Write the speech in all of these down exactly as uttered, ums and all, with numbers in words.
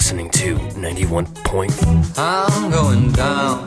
listening to ninety-one point I'm going down.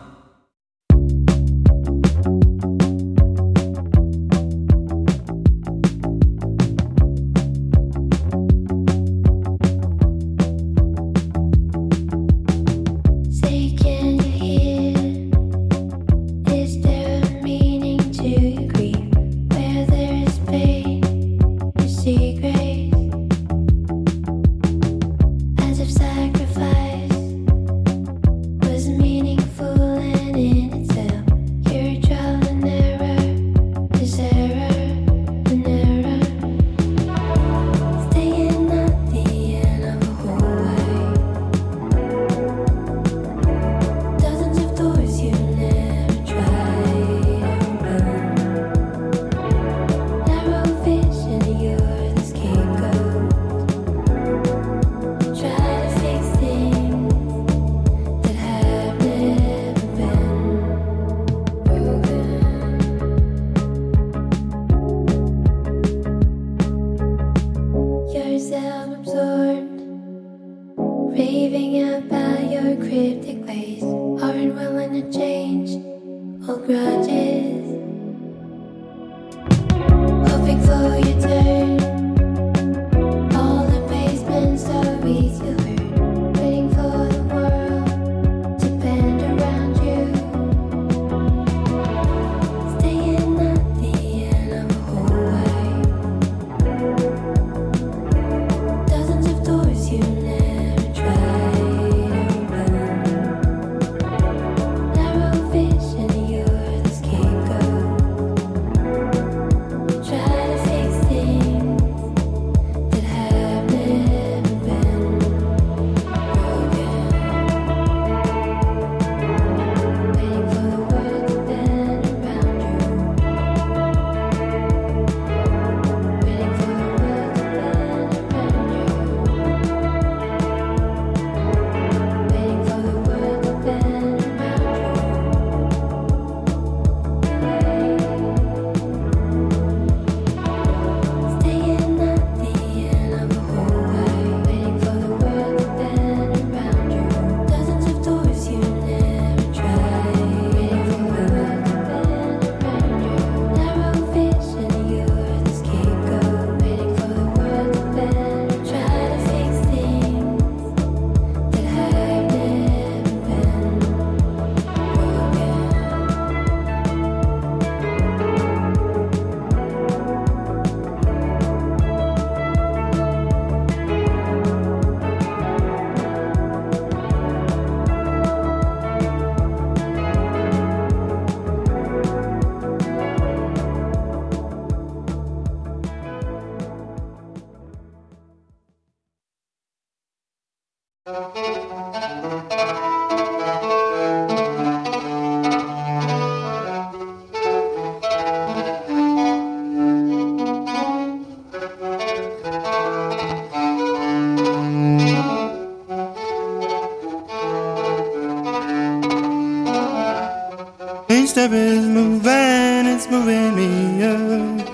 Step is moving, it's moving me up.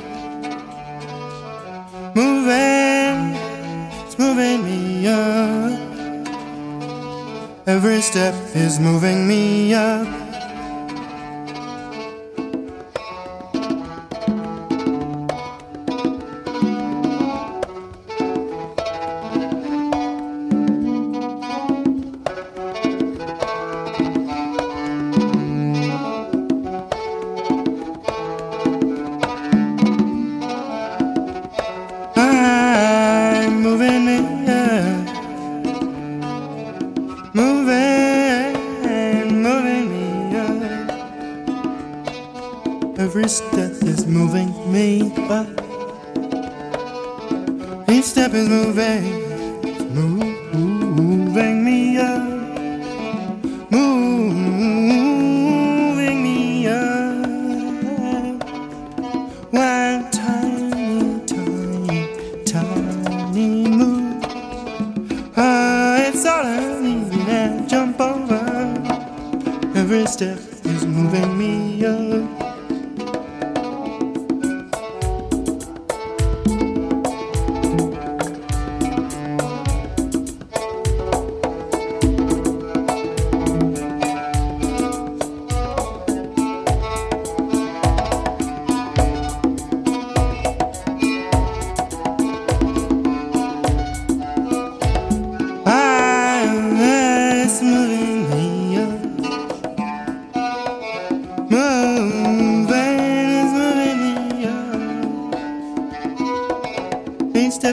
Moving, it's moving me up. Every step is moving me up. Every step is moving me up. Each step is moving, moving me up, moving me up. One tiny, tiny, tiny move. Oh, it's all I need to jump over. Every step is moving me up.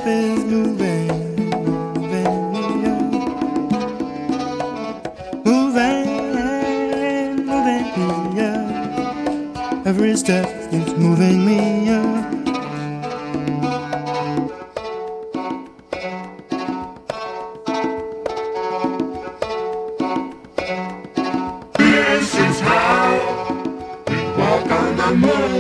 is moving, moving me up. Moving, moving me up. Every step is moving me up. This is how we walk on the moon.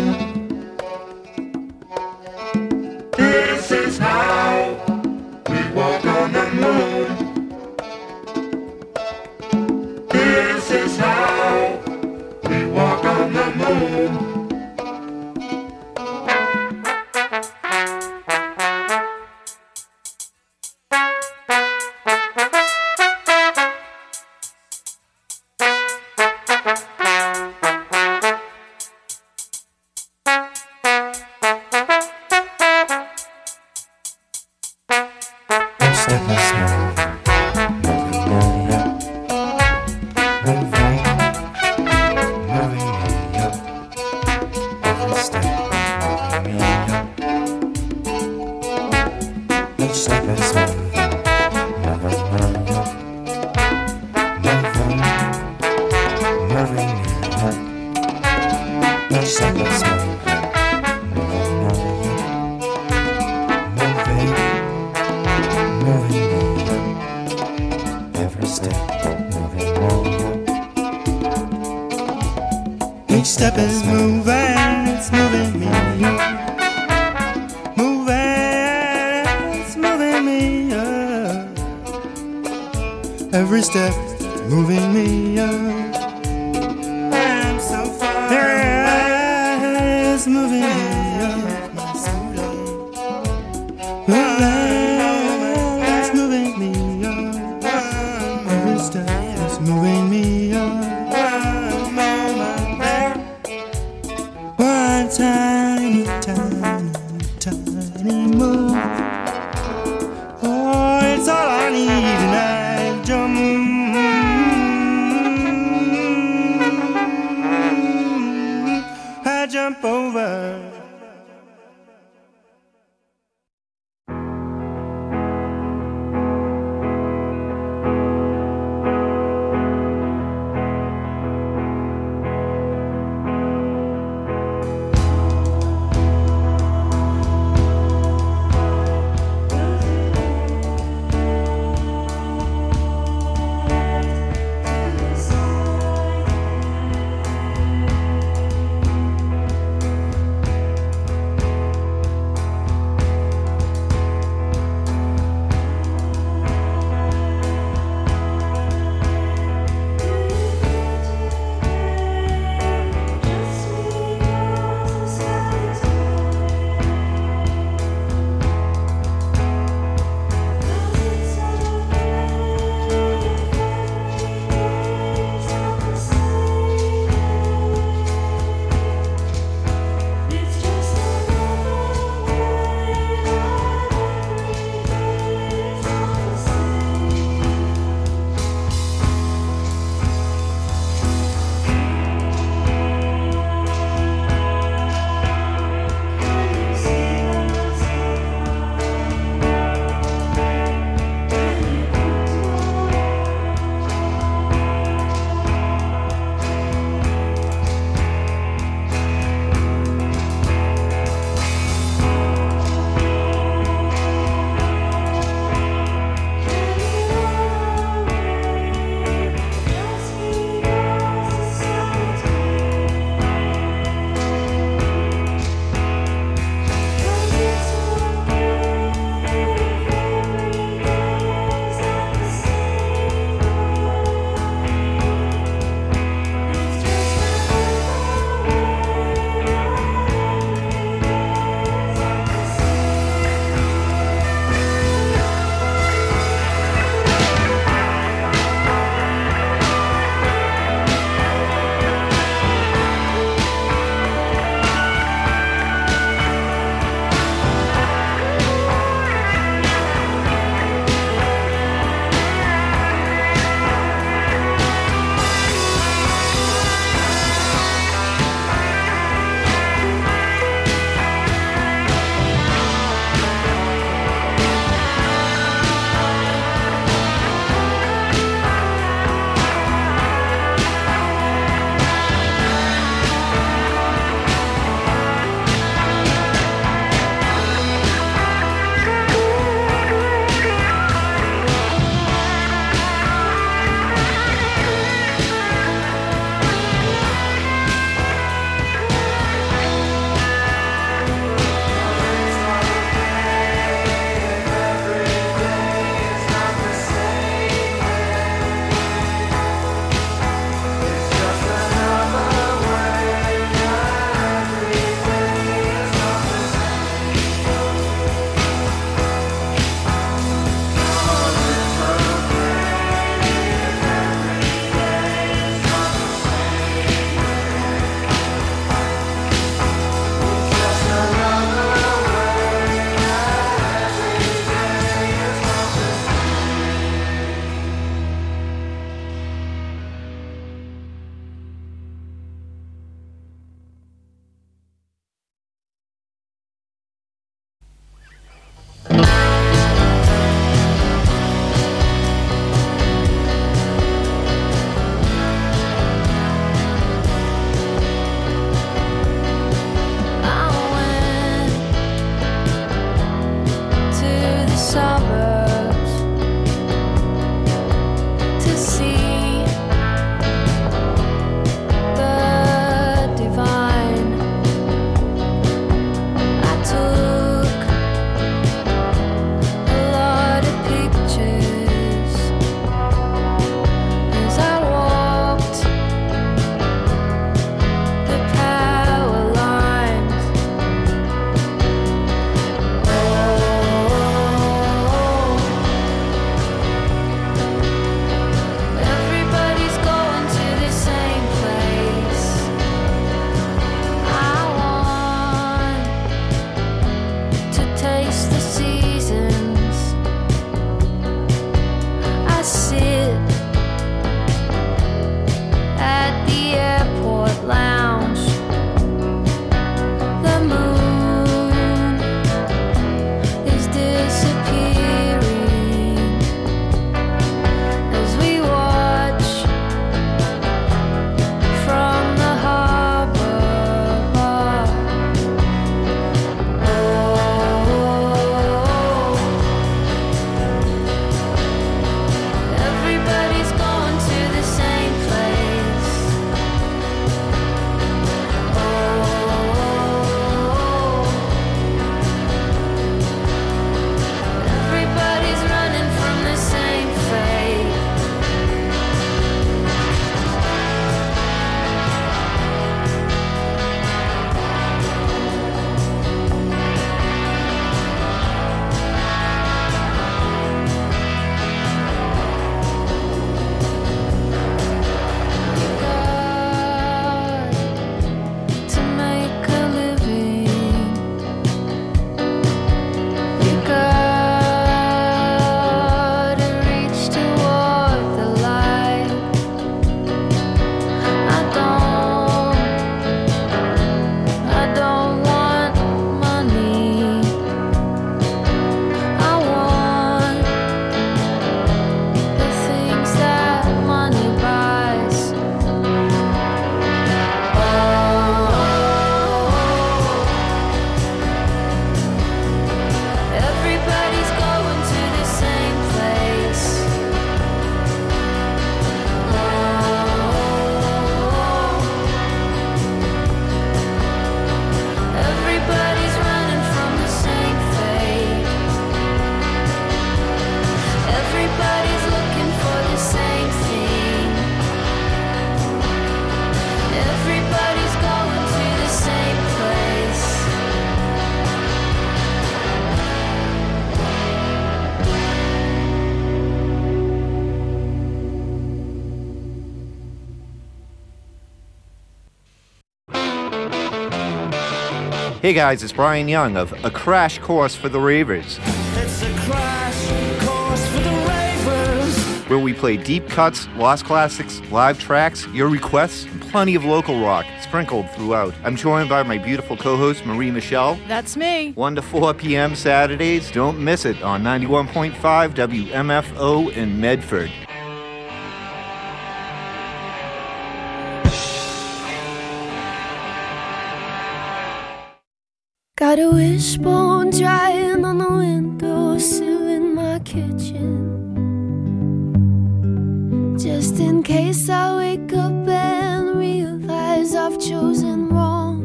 This is how we walk on the moon. This is how we walk on the moon. Each step is moving, it's moving me up. Moving, it's moving me up. Every step is moving me up. I'm so far away. It's moving me up. Moving, it's moving me up. Every step is moving me up. One tiny, tiny, tiny move. Oh, it's all I need, and I jump. I jump over. Hey guys, it's Brian Young of A Crash Course for the Ravers. It's a crash course for the ravers. Where we play deep cuts, lost classics, live tracks, your requests, and plenty of local rock sprinkled throughout. I'm joined by my beautiful co-host Marie Michelle. That's me. one to four p.m. Saturdays. Don't miss it on ninety-one point five W M F O in Medford. Got a wishbone drying on the windowsill in my kitchen, just in case I wake up and realize I've chosen wrong.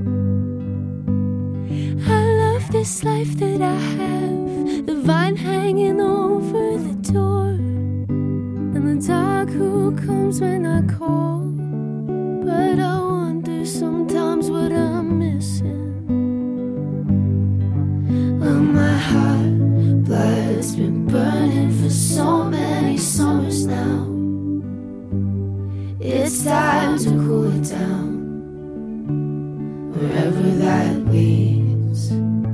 I love this life that I have, the vine hanging over the door, and the dog who comes when I call. But I wonder sometimes what I'm missing. Well, my heart blood's been burning for so many summers now. It's time to cool it down, wherever that leads.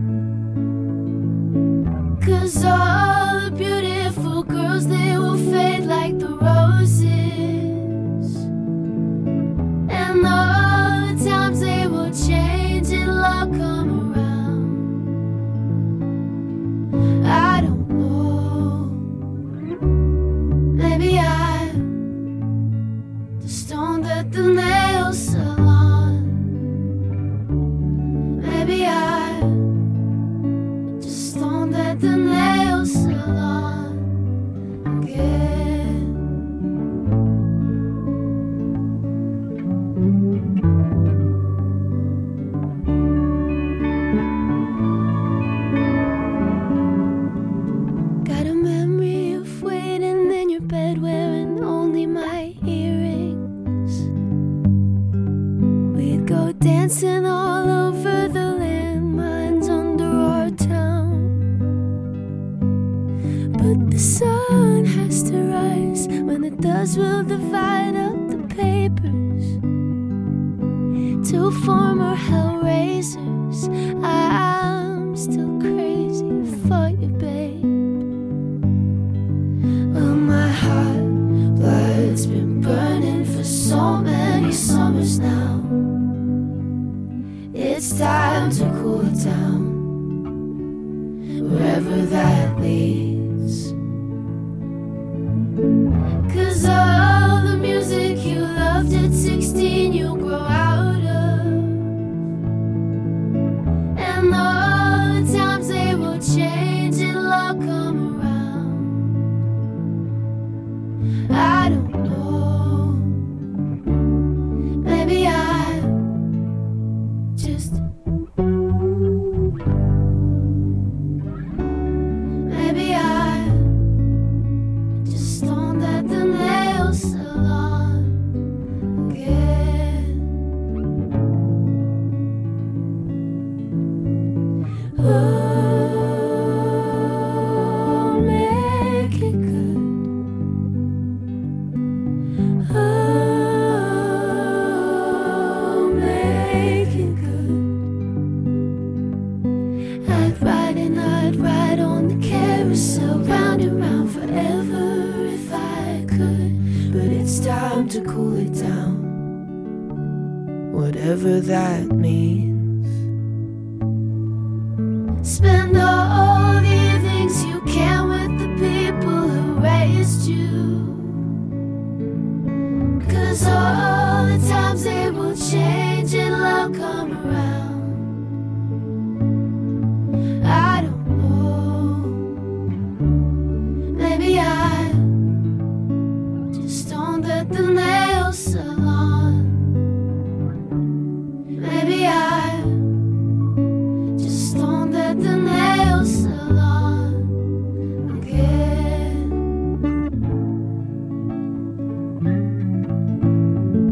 'Cause all the beautiful girls, they will fade like the roses, and all the times they will change and love come around. I don't know, maybe I'm the stone that the nail salon. Maybe I'm just stone that the nail salon again. Got a memory of waiting in your bed wearing only my earrings. We'd go dancing all over the landmines under our town. But the sun has to rise. When it does, we'll divide up the papers. Two former hellraisers. I'm still crazy for you, babe. Well, my heart blood's been burning for so many summers now. It's time to cool it down, wherever that leads. 'Cause all the music you loved at sixteen, you grow out of, and all the times they will change and love come around. I don't know, maybe I'm just, maybe I'm just stoned at the nail salon again. Oh, make it good. Oh, make it good. I'd ride and I'd ride on the carousel, round and round forever if I could. But it's time to cool it down, whatever that means. Spend all the evenings you can with the people who raised you. 'Cause all the times they will change and love come around. I don't know, maybe I'm just stoned at the nail salon. Maybe I'm just stoned at the nail salon again.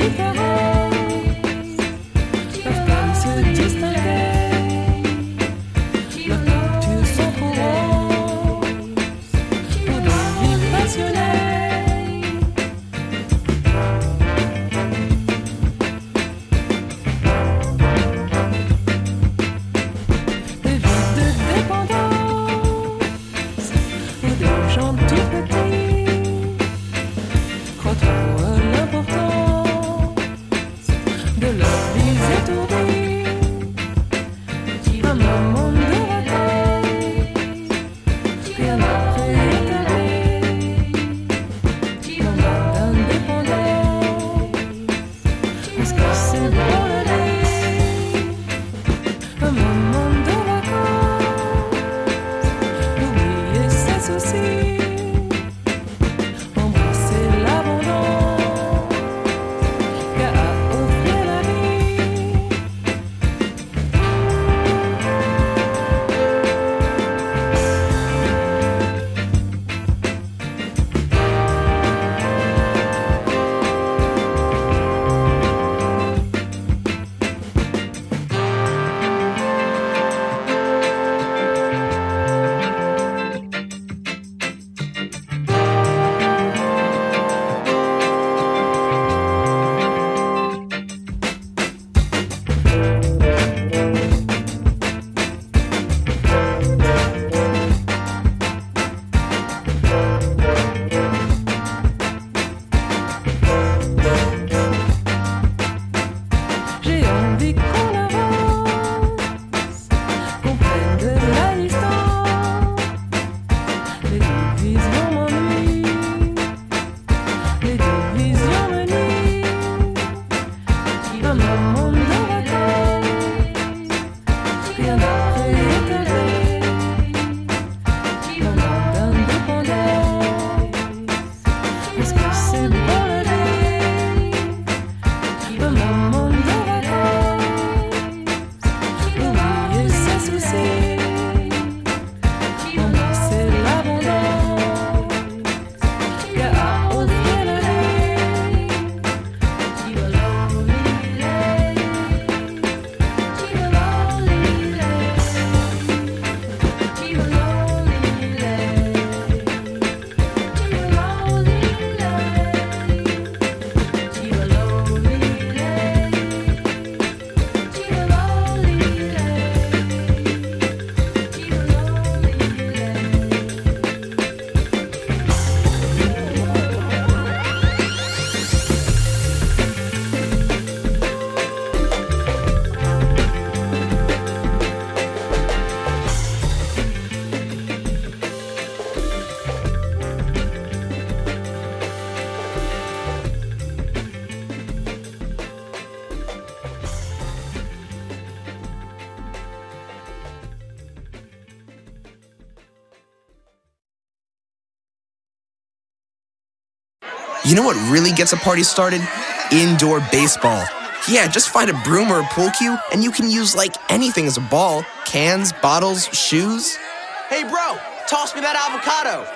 You know what really gets a party started? Indoor baseball. Yeah, just find a broom or a pool cue, and you can use, like, anything as a ball. Cans, bottles, shoes. Hey, bro, toss me that avocado.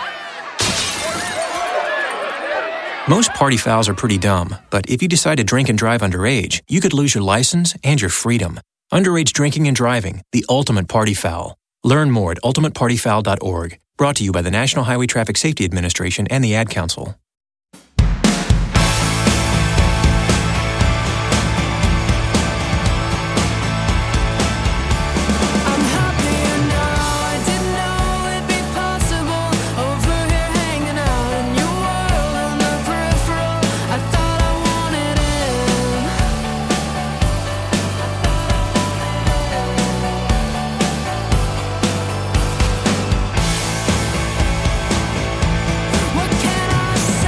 Most party fouls are pretty dumb, but if you decide to drink and drive underage, you could lose your license and your freedom. Underage drinking and driving, the ultimate party foul. Learn more at ultimate party foul dot org. Brought to you by the National Highway Traffic Safety Administration and the Ad Council. What can I say?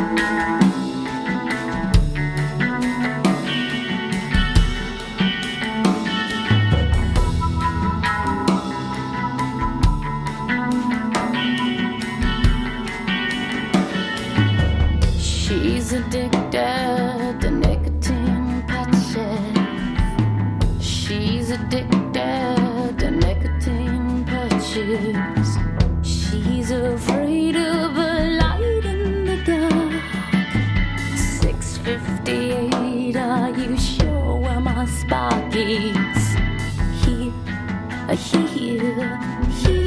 She's addicted to nicotine patches. She's addicted to nicotine patches. She's afraid of a light in the dark. six fifty-eight, are you sure where my spark is? Here, here, here.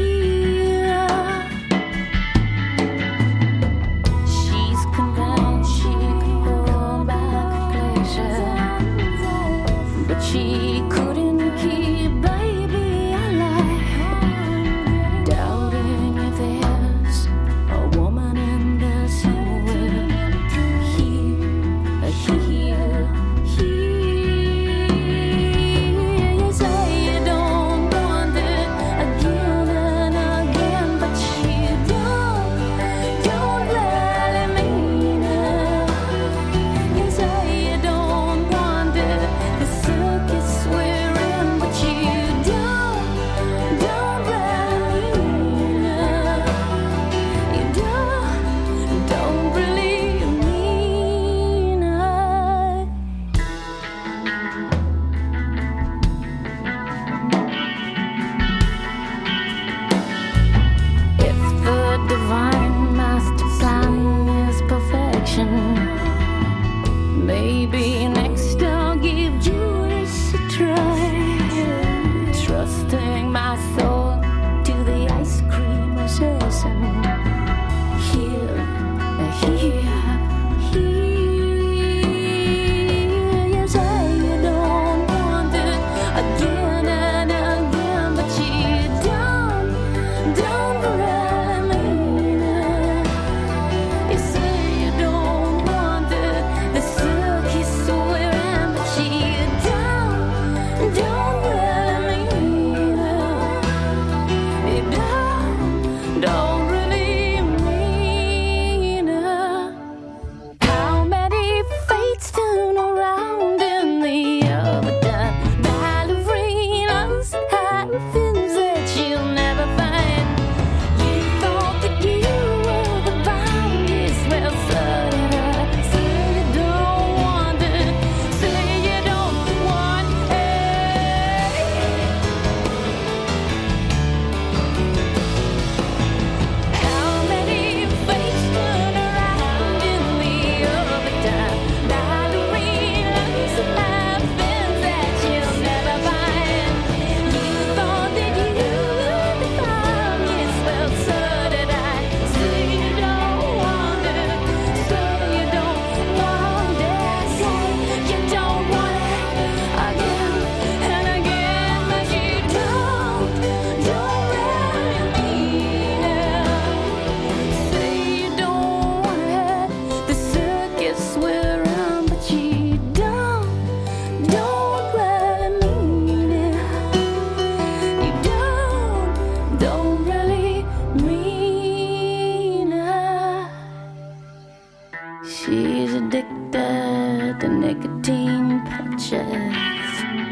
She couldn't keep baby alive, doubting if there's a woman in this world. Here, here, here. You say you don't want it again and again, but you don't, don't really mean it. You say you don't want it. Maybe next I'll give Judas a try, trusting my soul to the ice cream assassin. Here, here, here. You say you don't want it again and again, but you don't, don't really mean it. You say you don't want it. The circus we're in, but you don't, don't really mean it. You don't, don't really mean it. How many fates turn around in the overdone? Ballerinas have fins that you'll never find. You thought that you were the bounties, well, so did I. Say you don't want it, say you don't want it. How many fates turn around in the overdone? Ballerinas have fins that you'll never find. You thought that you were the bounties, well, so did I. Say you don't want it, say you don't want it, say you don't want it again and again, but you don't, don't really mean it. Say you don't want it, the circus we're in, but you don't, don't really mean it. You don't, don't really mean it. She's addicted to nicotine patches.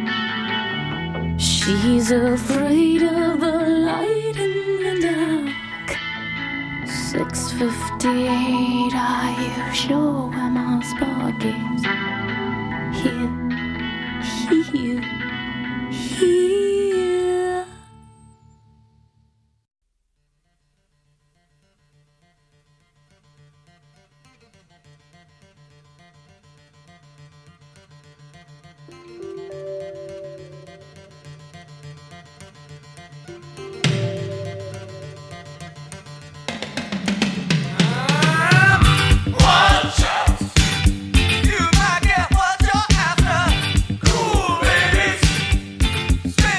She's afraid of the light in the dark. six fifty-eight, are you sure where my spark is? Here, here, here. Watch out! You might get what you're after. Cool babies,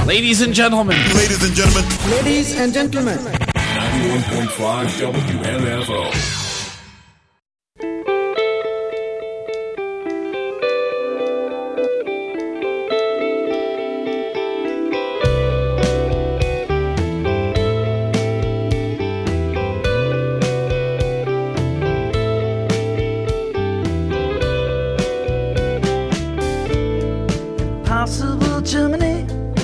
Ladies and gentlemen. Ladies and gentlemen. Ladies and gentlemen. ninety-one point five W M F O. Possible Germany,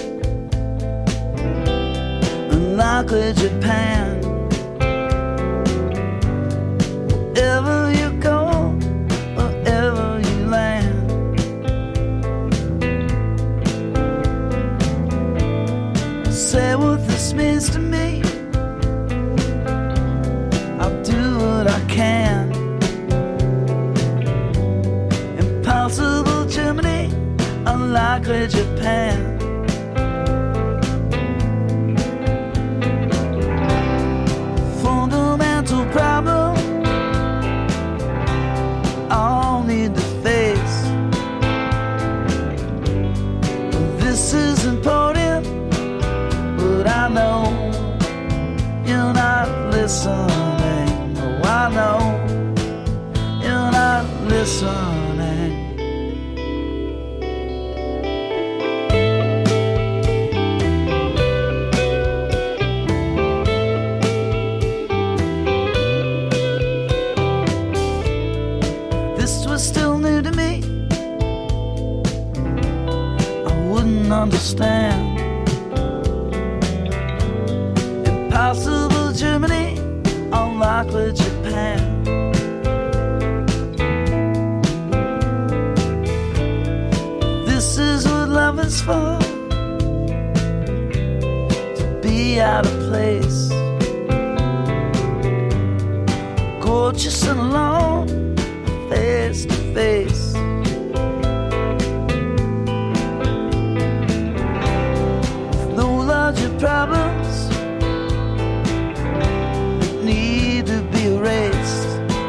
unlikely Japan. Wherever you go, wherever you land. Say what this means to me. I'll do what I can. Impossible Germany, unlikely Japan. Fundamental problem I'll need to face. This is important, but I know you're not listening. Oh, I know you're not listening. Still new to me, I wouldn't understand. Impossible Germany, unlikely Japan. This is what love is for, to be out of place, gorgeous and alone, face to face. With no larger problems that need to be erased.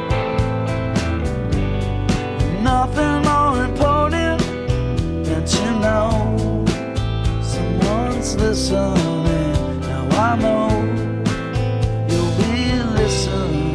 Nothing more important than to know someone's listening. Now I know you'll be listening.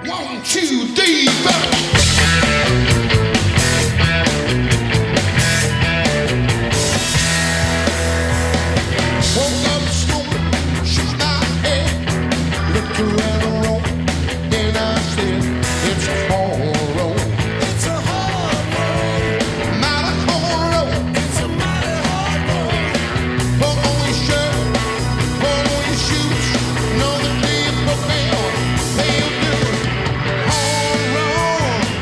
One, two, three, four. Woke up smoking, shook my head, looked around the room, then I said, it's a hard road. It's a hard road. Mighty hard road. It's a mighty hard road. Put on your shirt, put on your shoes, know the people feel, they'll do it. Hard road.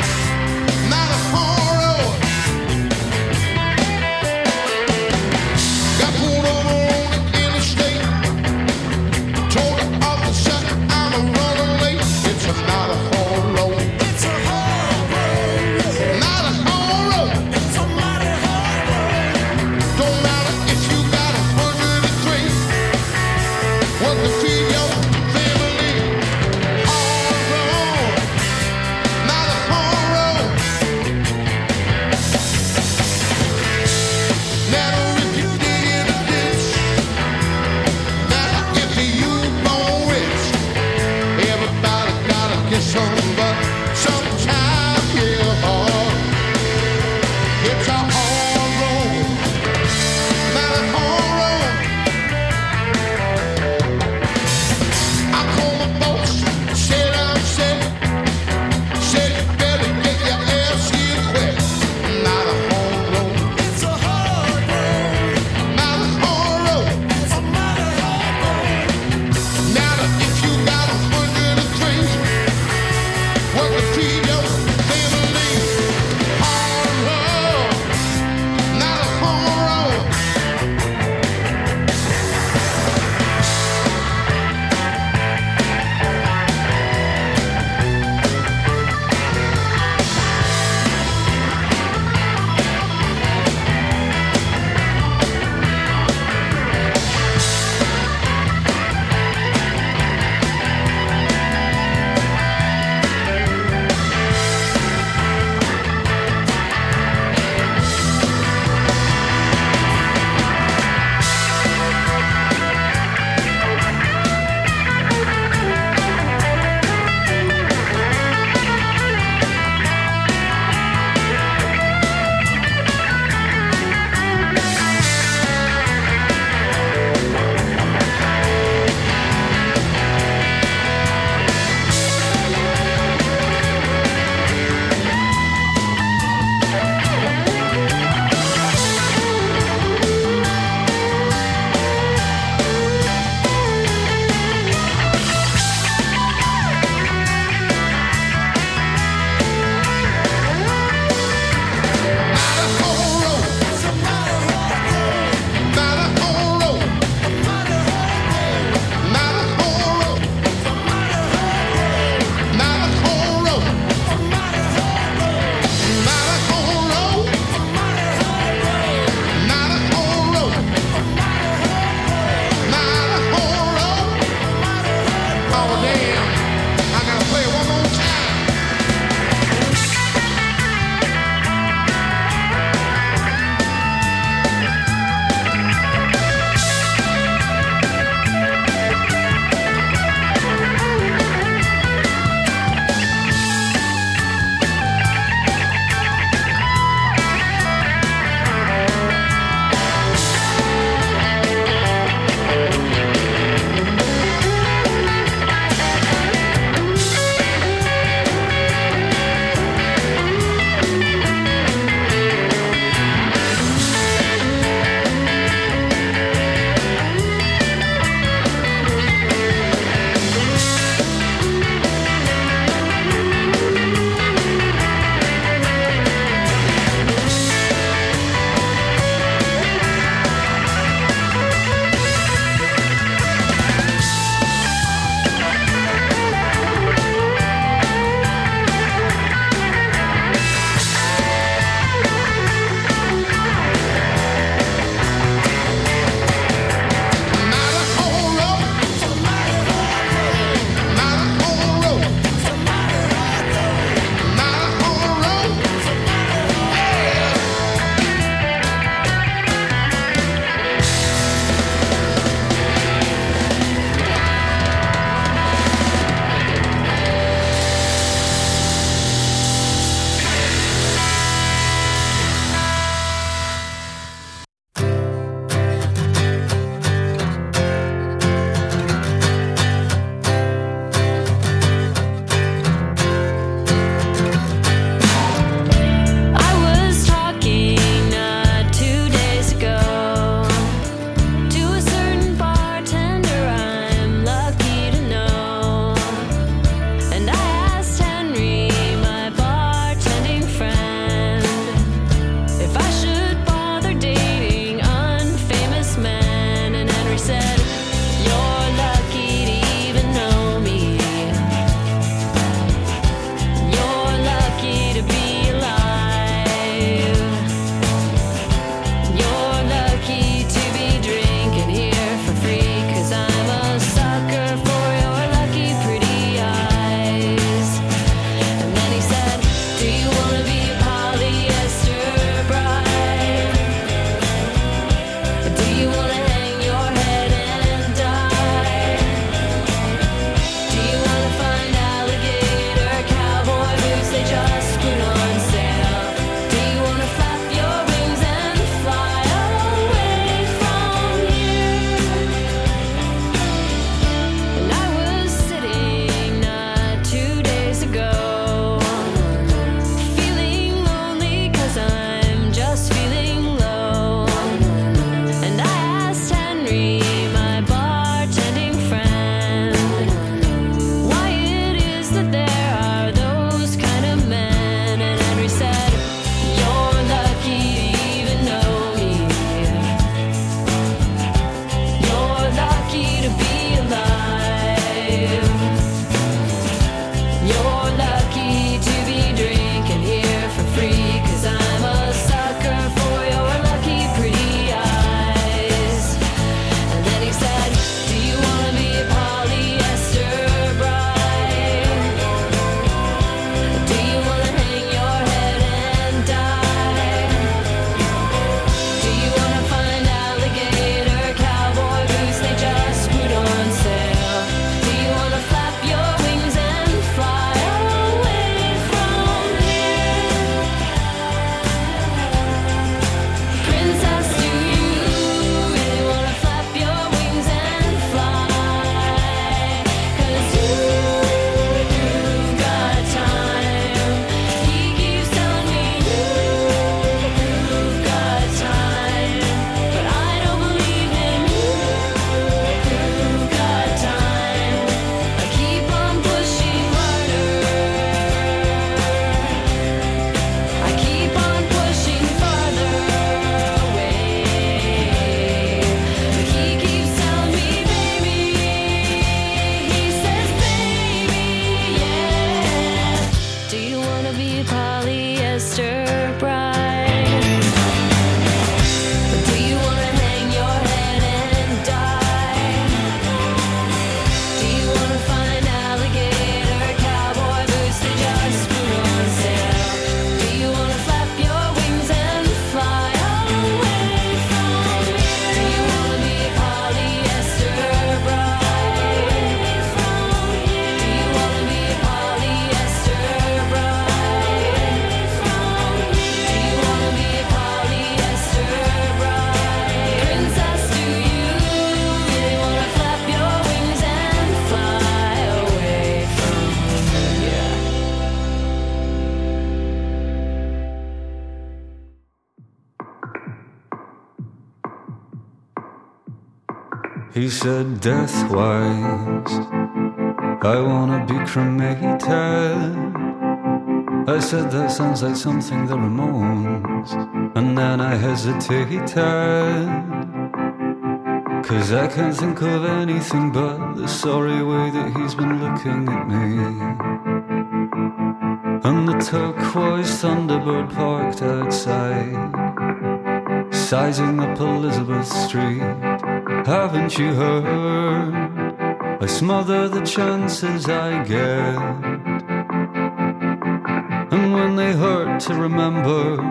He said, death-wise, I wanna be cremated. I said, that sounds like something the Ramones. And then I hesitated, 'cause I can't think of anything but the sorry way that he's been looking at me. And the turquoise Thunderbird parked outside, sizing up Elizabeth Street. Haven't you heard? I smother the chances I get, and when they hurt to remember